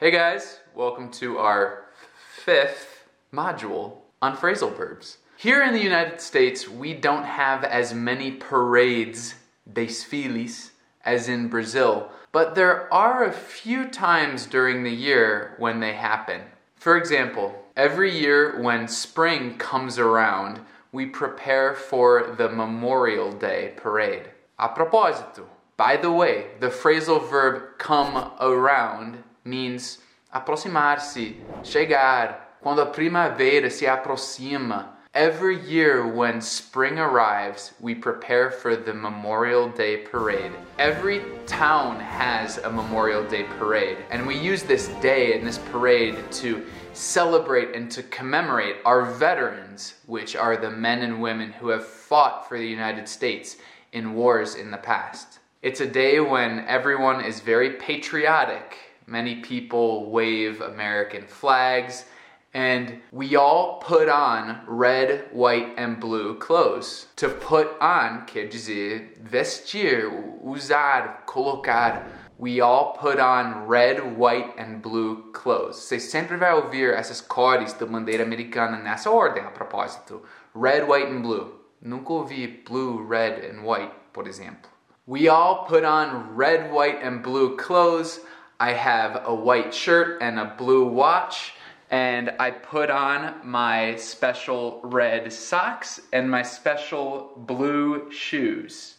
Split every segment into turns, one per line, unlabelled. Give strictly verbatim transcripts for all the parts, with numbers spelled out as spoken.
Hey guys, welcome to our fifth module on phrasal verbs. Here in the United States, we don't have as many parades, desfiles, as in Brazil, but there are a few times during the year when they happen. For example, every year when spring comes around, we prepare for the Memorial Day parade. A propósito, by the way, the phrasal verb come around means aproximar-se, chegar, quando a primavera se aproxima. Every year when spring arrives, we prepare for the Memorial Day parade. Every town has a Memorial Day parade, and we use this day and this parade to celebrate and to commemorate our veterans, which are the men and women who have fought for the United States in wars in the past. It's a day when everyone is very patriotic. Many people wave American flags, and we all put on red, white, and blue clothes. To put on quer dizer vestir, usar, colocar. We all put on red, white, and blue clothes. Você sempre vai ouvir essas cores da bandeira americana nessa ordem, a propósito. Red, white, and blue. Nunca ouvi blue, red, and white, por exemplo. We all put on red, white, and blue clothes. I have a white shirt and a blue watch. And I put on my special red socks and my special blue shoes.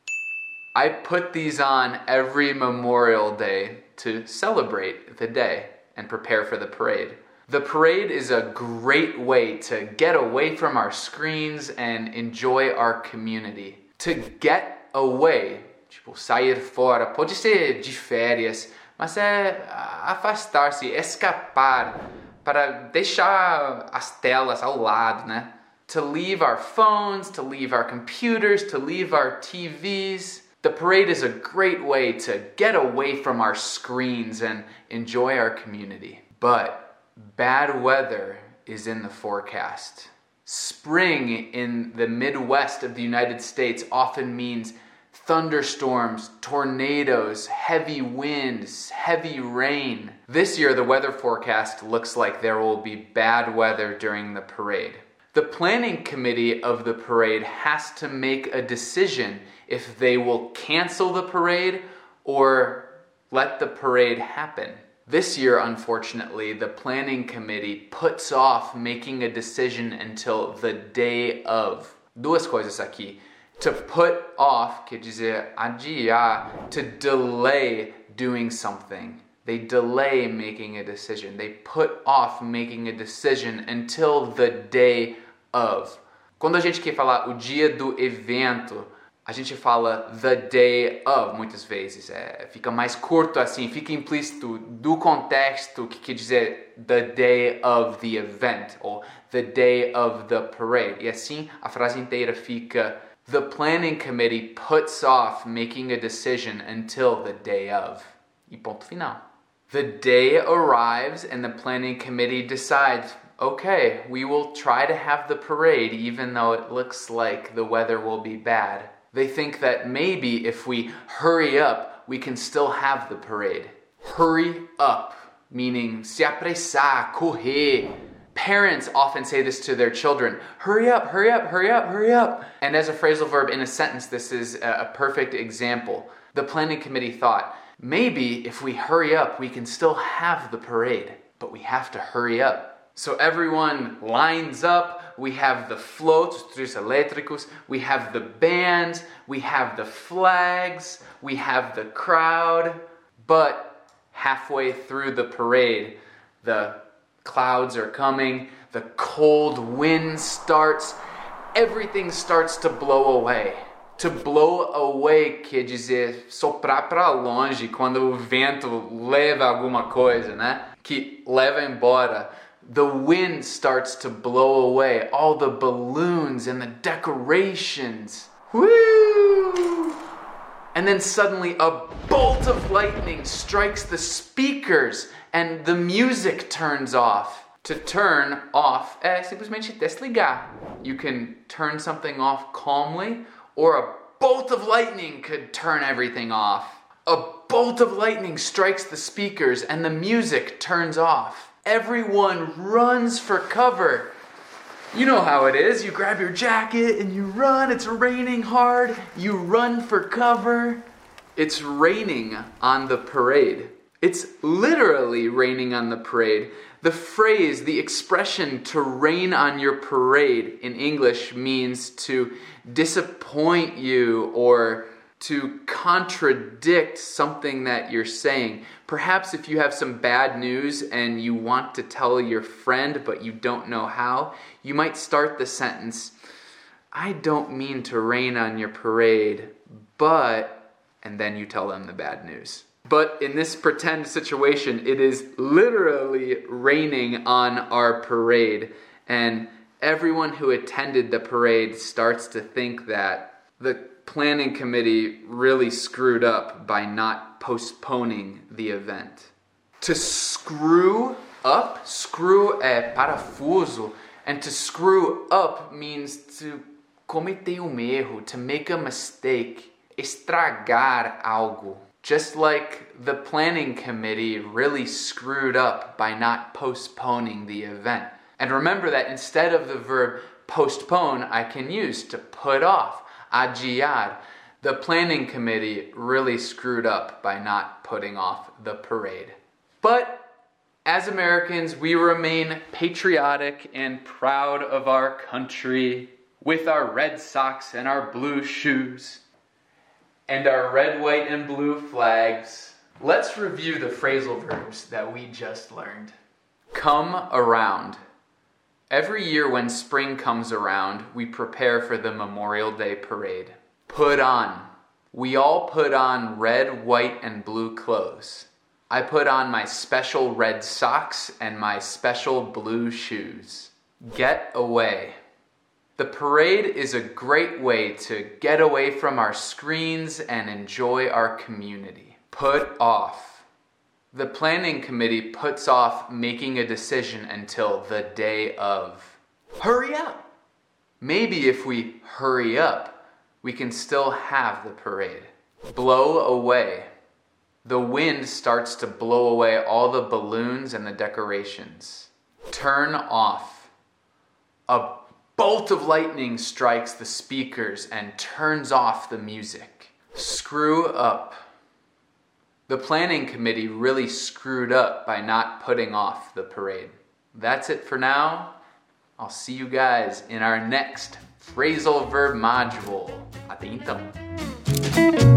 I put these on every Memorial Day to celebrate the day and prepare for the parade. The parade is a great way to get away from our screens and enjoy our community. To get away, tipo sair fora, pode ser de férias, mas é afastar-se, escapar, para deixar as telas ao lado, né? To leave our phones, to leave our computers, to leave our T Vs. The parade is a great way to get away from our screens and enjoy our community. But bad weather is in the forecast. Spring in the Midwest of the United States often means thunderstorms, tornadoes, heavy winds, heavy rain. This year, the weather forecast looks like there will be bad weather during the parade. The planning committee of the parade has to make a decision if they will cancel the parade or let the parade happen. This year, unfortunately, the planning committee puts off making a decision until the day of. Duas coisas aqui. To put off, quer dizer adiar, to delay doing something. They delay making a decision. They put off making a decision until the day of. Quando a gente quer falar o dia do evento, a gente fala the day of muitas vezes. É, fica mais curto assim, fica implícito do contexto que quer dizer the day of the event ou the day of the parade. E assim a frase inteira fica the planning committee puts off making a decision until the day of. E ponto final. The day arrives and the planning committee decides, okay, we will try to have the parade even though it looks like the weather will be bad. They think that maybe if we hurry up, we can still have the parade. Hurry up, meaning se apressar, correr. Parents often say this to their children, hurry up, hurry up, hurry up, hurry up. And as a phrasal verb in a sentence, this is a perfect example. The planning committee thought, maybe if we hurry up, we can still have the parade, but we have to hurry up. So everyone lines up, we have the floats, trios elétricos, we have the bands, we have the flags, we have the crowd, but halfway through the parade, the clouds are coming, the cold wind starts, everything starts to blow away. To blow away quer dizer soprar para longe, quando o vento leva alguma coisa, né? Que leva embora. The wind starts to blow away all the balloons and the decorations. Woo! And then suddenly a bolt of lightning strikes the speakers and the music turns off. To turn off é simplesmente desligar. You can turn something off calmly, or a bolt of lightning could turn everything off. A bolt of lightning strikes the speakers and the music turns off. Everyone runs for cover. You know how it is. You grab your jacket and you run. It's raining hard. You run for cover. It's raining on the parade. It's literally raining on the parade. The phrase, the expression to rain on your parade in English means to disappoint you or to contradict something that you're saying. Perhaps if you have some bad news and you want to tell your friend but you don't know how, you might start the sentence, I don't mean to rain on your parade, but, and then you tell them the bad news. But in this pretend situation, it is literally raining on our parade, and everyone who attended the parade starts to think that the planning committee really screwed up by not postponing the event. To screw up, screw é parafuso, and to screw up means to cometer um erro, to make a mistake, estragar algo. Just like the planning committee really screwed up by not postponing the event. And remember that instead of the verb postpone, I can use to put off, adiar. The planning committee really screwed up by not putting off the parade. But as Americans, we remain patriotic and proud of our country with our red socks and our blue shoes and our red, white, and blue flags. Let's review the phrasal verbs that we just learned. Come around. Every year when spring comes around, we prepare for the Memorial Day parade. Put on. We all put on red, white, and blue clothes. I put on my special red socks and my special blue shoes. Get away. The parade is a great way to get away from our screens and enjoy our community. Put off. The planning committee puts off making a decision until the day of. Hurry up! Maybe if we hurry up, we can still have the parade. Blow away. The wind starts to blow away all the balloons and the decorations. Turn off. A bolt of lightning strikes the speakers and turns off the music. Screw up. The planning committee really screwed up by not putting off the parade. That's it for now. I'll see you guys in our next phrasal verb module. Até então.